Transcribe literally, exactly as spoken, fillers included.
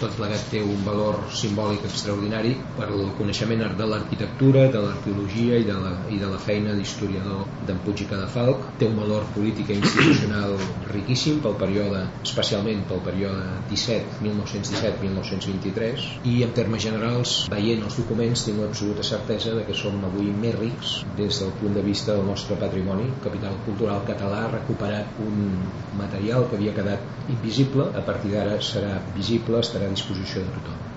tot plegat té un valor simbòlic extraordinari per el coneixement de l'arquitectura, de l'arqueologia i de la, i de la feina d'historiador d'en Puig i Cadafalch. Té un valor polític i institucional riquíssim pel període, especialment pel període mil nou-cents disset a mil nou-cents vint-i-tres, i en termes generals, veient els documents, tinc l'absoluta certesa de que som avui més rics des del punt de vista del nostre patrimoni. Capital Cultural Català ha recuperat un material que havia quedat invisible, a partir d'ara serà visible, estarà a disposició de tothom.